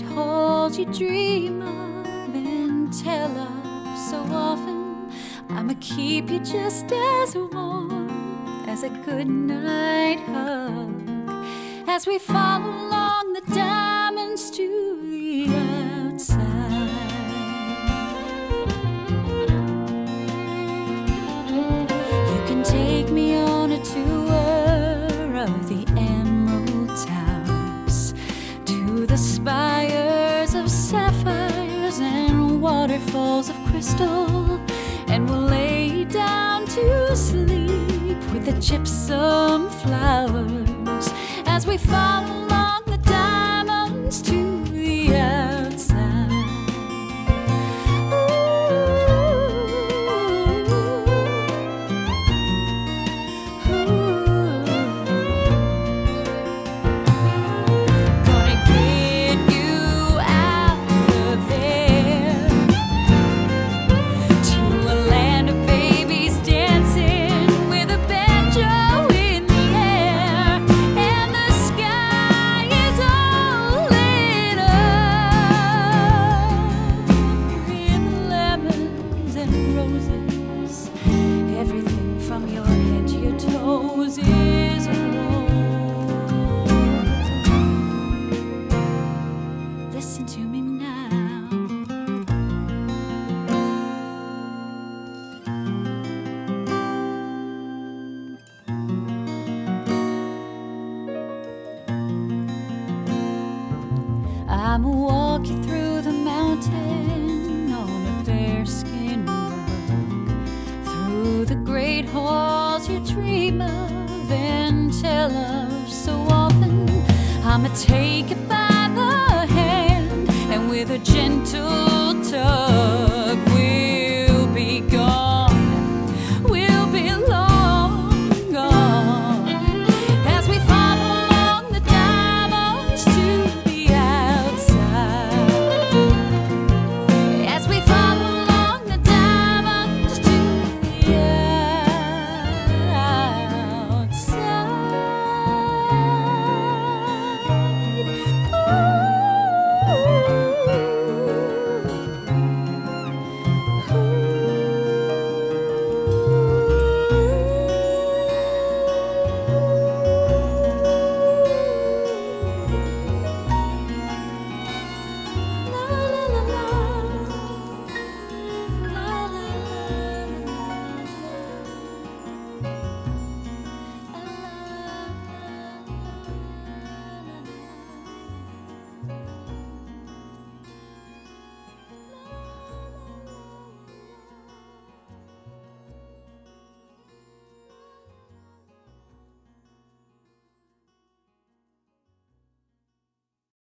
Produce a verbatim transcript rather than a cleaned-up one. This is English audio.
halls you dream of and tell of so often. I'ma keep you just as warm as a good night hug as we follow along the diamonds to the outside. You can take me on a tour of the Emerald Towers, to the spires of sapphires and waterfalls of crystal, and we'll lay down to sleep with the gypsum flowers as we follow along the diamonds to the outside. Ooh, ooh. Gonna get you out of there to a land of babies dancing with a banjo in the air, and the sky is all lit up with lemons and roses. Everything from your head to your toes is warm. Listen to me now. I'ma walk you through the mountain on a bearskin rug, through the great halls you dream of and tell of so often. I'ma take it by the hand, and with a gentle